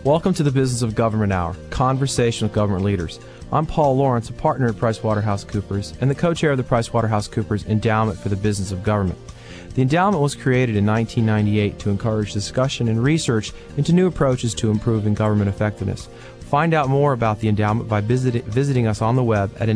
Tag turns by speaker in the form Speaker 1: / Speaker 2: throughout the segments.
Speaker 1: Welcome to the Business of Government Hour, Conversation with Government Leaders. I'm Paul Lawrence, a partner at PricewaterhouseCoopers and the co-chair of the PricewaterhouseCoopers Endowment for the Business of Government. The endowment was created in 1998 to encourage discussion and research into new approaches to improving government effectiveness. Find out more about the endowment by visiting us on the web at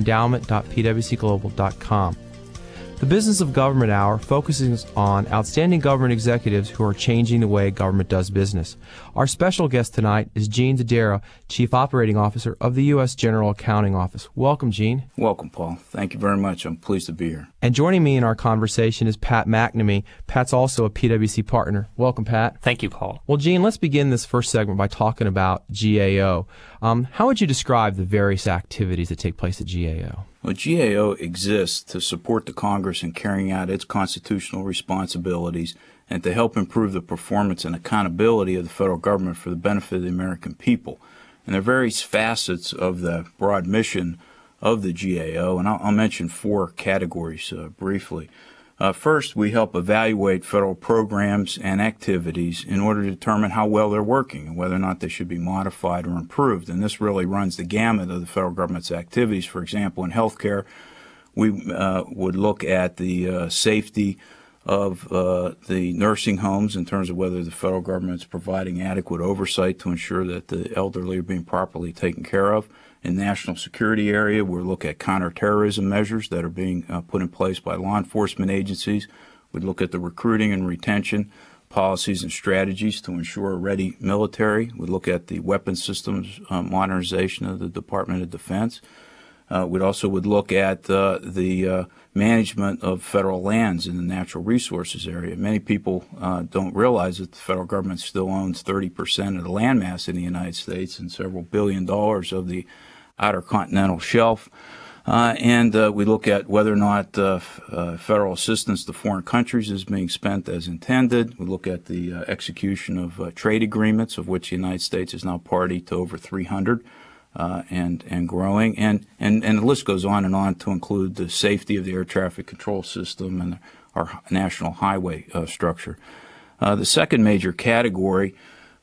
Speaker 1: endowment.pwcglobal.com. The Business of Government Hour focuses on outstanding government executives who are changing the way government does business. Our special guest tonight is Gene Dodaro, Chief Operating Officer of the U.S. General Accounting Office. Welcome, Gene.
Speaker 2: Welcome, Paul. Thank you very much. I'm pleased to be here.
Speaker 1: And joining me in our conversation is Pat McNamee. Pat's also a PwC partner. Welcome, Pat.
Speaker 3: Thank you, Paul.
Speaker 1: Well, Gene, let's begin this first segment by talking about GAO. How would you describe the various activities that take place at GAO?
Speaker 2: Well, GAO exists to support the Congress in carrying out its constitutional responsibilities and to help improve the performance and accountability of the federal government for the benefit of the American people. And there are various facets of the broad mission of the GAO, and I'll mention four categories briefly. First, we help evaluate federal programs and activities in order to determine how well they're working and whether or not they should be modified or improved. And this really runs the gamut of the federal government's activities. For example, in healthcare, we would look at the safety of the nursing homes in terms of whether the federal government is providing adequate oversight to ensure that the elderly are being properly taken care of. In the national security area, we look at counterterrorism measures that are being put in place by law enforcement agencies. We look at the recruiting and retention policies and strategies to ensure a ready military. We look at the weapons systems modernization of the Department of Defense. We'd also look at the management of federal lands in the natural resources area. Many people don't realize that the federal government still owns 30% of the landmass in the United States and several $1 billion of the outer continental shelf. And we look at whether or not federal assistance to foreign countries is being spent as intended. We look at the execution of trade agreements, of which the United States is now party to over 300. And growing, and the list goes on to include the safety of the air traffic control system and our national highway structure. The second major category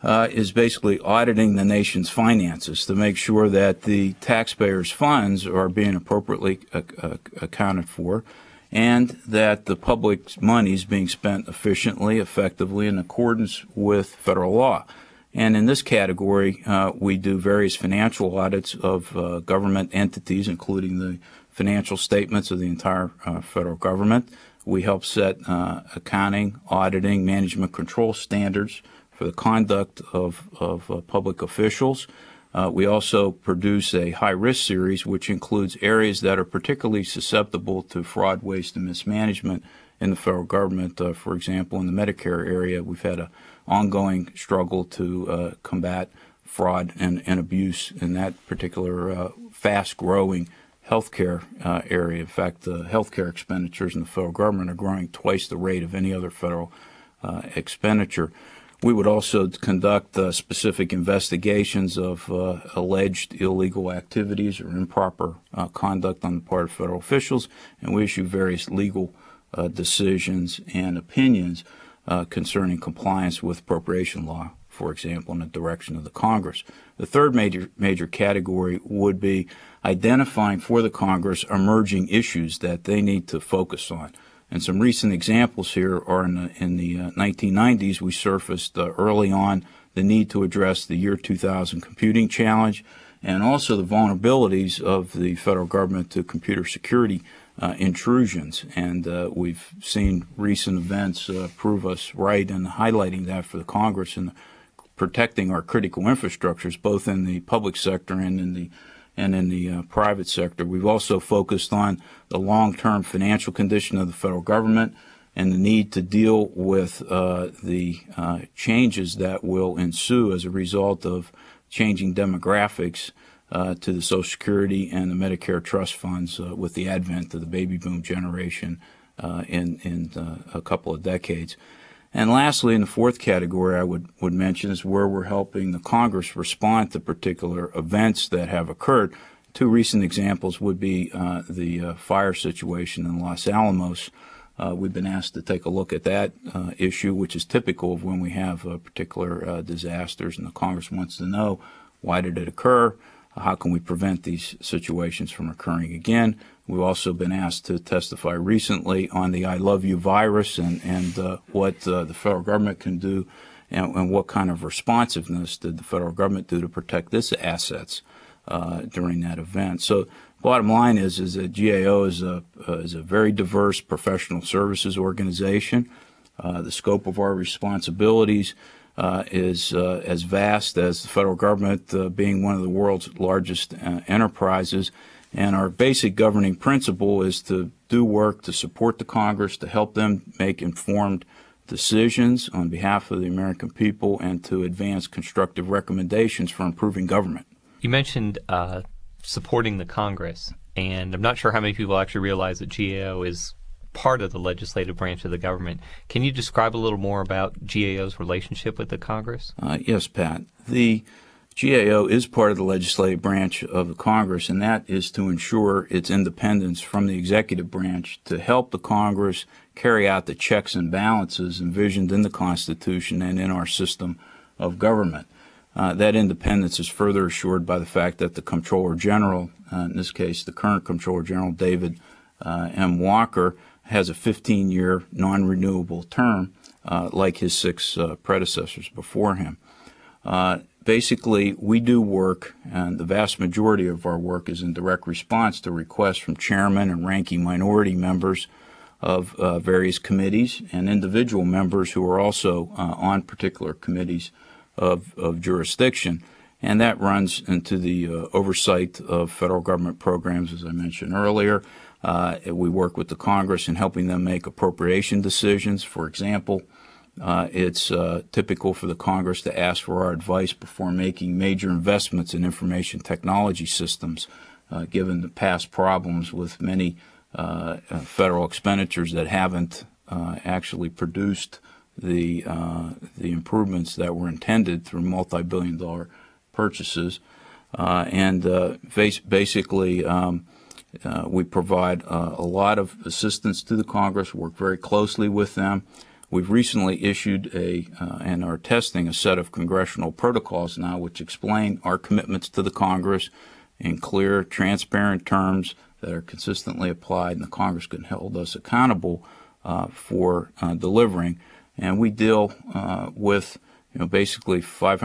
Speaker 2: is basically auditing the nation's finances to make sure that the taxpayers' funds are being appropriately accounted for and that the public's money is being spent efficiently, effectively, in accordance with federal law. And in this category, we do various financial audits of government entities, including the financial statements of the entire federal government. We help set accounting, auditing, management control standards for the conduct of public officials. We also produce a high-risk series, which includes areas that are particularly susceptible to fraud, waste, and mismanagement in the federal government. For example, in the Medicare area, we've had an ongoing struggle to combat fraud and abuse in that particular fast-growing healthcare area. In fact, the healthcare expenditures in the federal government are growing twice the rate of any other federal expenditure. We would also conduct specific investigations of alleged illegal activities or improper conduct on the part of federal officials, and we issue various legal decisions and opinions concerning compliance with appropriation law, for example, in the direction of the Congress. The third major category would be identifying for the Congress emerging issues that they need to focus on. And some recent examples here are in the 1990s, we surfaced early on the need to address the year 2000 computing challenge and also the vulnerabilities of the federal government to computer security intrusions. And we've seen recent events prove us right in highlighting that for the Congress and protecting our critical infrastructures, both in the public sector and in the private sector. We've also focused on the long-term financial condition of the federal government and the need to deal with the changes that will ensue as a result of changing demographics to the Social Security and the Medicare trust funds with the advent of the baby boom generation in a couple of decades. And lastly, in the fourth category I would mention is where we're helping the Congress respond to particular events that have occurred. Two recent examples would be the fire situation in Los Alamos we've been asked to take a look at that issue, which is typical of when we have particular disasters, and the Congress wants to know, why did it occur? How can we prevent these situations from occurring again? We've also been asked to testify recently on the I Love You virus and what the federal government can do and what kind of responsiveness did the federal government do to protect its assets during that event. So bottom line is that GAO is a very diverse professional services organization. The scope of our responsibilities is as vast as the federal government, being one of the world's largest enterprises. And our basic governing principle is to do work to support the Congress, to help them make informed decisions on behalf of the American people, and to advance constructive recommendations for improving government.
Speaker 3: You mentioned supporting the Congress, and I'm not sure how many people actually realize that GAO is part of the legislative branch of the government. Can you describe a little more about GAO's relationship with the Congress?
Speaker 2: Yes, Pat. The GAO is part of the legislative branch of the Congress, and that is to ensure its independence from the executive branch, to help the Congress carry out the checks and balances envisioned in the Constitution and in our system of government. That independence is further assured by the fact that the Comptroller General, in this case the current Comptroller General David M. Walker, has a 15-year non-renewable term like his 6 predecessors before him. Basically, we do work, and the vast majority of our work is in direct response to requests from chairmen and ranking minority members of various committees and individual members who are also on particular committees of jurisdiction. And that runs into the oversight of federal government programs, as I mentioned earlier. We work with the Congress in helping them make appropriation decisions. For example, it's typical for the Congress to ask for our advice before making major investments in information technology systems, given the past problems with many federal expenditures that haven't actually produced the improvements that were intended through multi-billion-dollar purchases. Basically, we provide a lot of assistance to the Congress, work very closely with them. We've recently issued and are testing a set of congressional protocols now which explain our commitments to the Congress in clear, transparent terms that are consistently applied, and the Congress can hold us accountable for delivering. And we deal with basically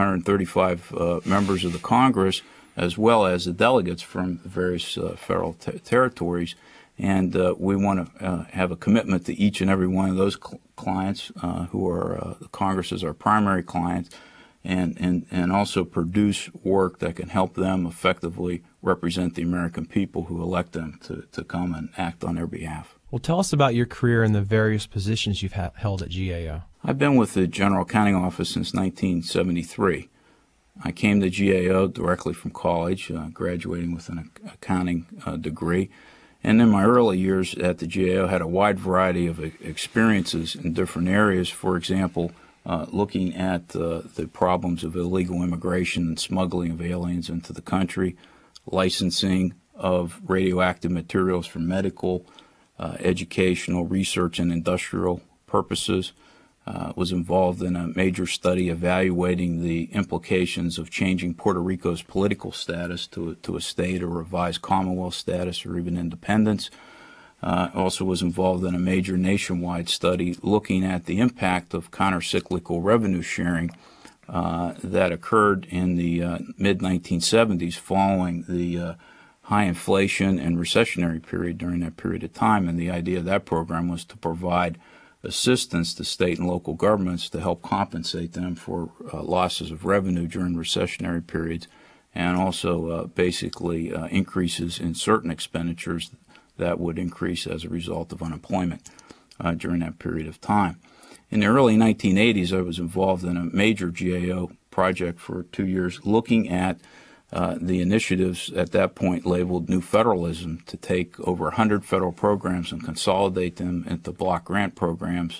Speaker 2: 535 members of the Congress, as well as the delegates from the various federal territories. And we want to have a commitment to each and every one of those clients who are the Congress as our primary clients, and also produce work that can help them effectively represent the American people who elect them to come and act on their behalf.
Speaker 1: Well, tell us about your career and the various positions you've held at GAO.
Speaker 2: I've been with the General Accounting Office since 1973. I came to GAO directly from college, graduating with an accounting degree. And in my early years at the GAO, had a wide variety of experiences in different areas. For example, looking at the problems of illegal immigration and smuggling of aliens into the country, licensing of radioactive materials for medical, educational, research, and industrial purposes. Was involved in a major study evaluating the implications of changing Puerto Rico's political status to a state or revised Commonwealth status or even independence. Also was involved in a major nationwide study looking at the impact of countercyclical revenue sharing that occurred in the mid-1970s following the high inflation and recessionary period during that period of time. And the idea of that program was to provide assistance to state and local governments to help compensate them for losses of revenue during recessionary periods, and also basically increases in certain expenditures that would increase as a result of unemployment during that period of time. In the early 1980s, I was involved in a major GAO project for 2 years looking at the initiatives at that point labeled New Federalism to take over 100 federal programs and consolidate them into block grant programs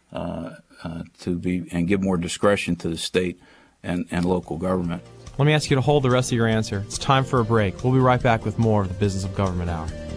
Speaker 2: and give more discretion to the state and local government.
Speaker 1: Let me ask you to hold the rest of your answer. It's time for a break. We'll be right back with more of the Business of Government Hour.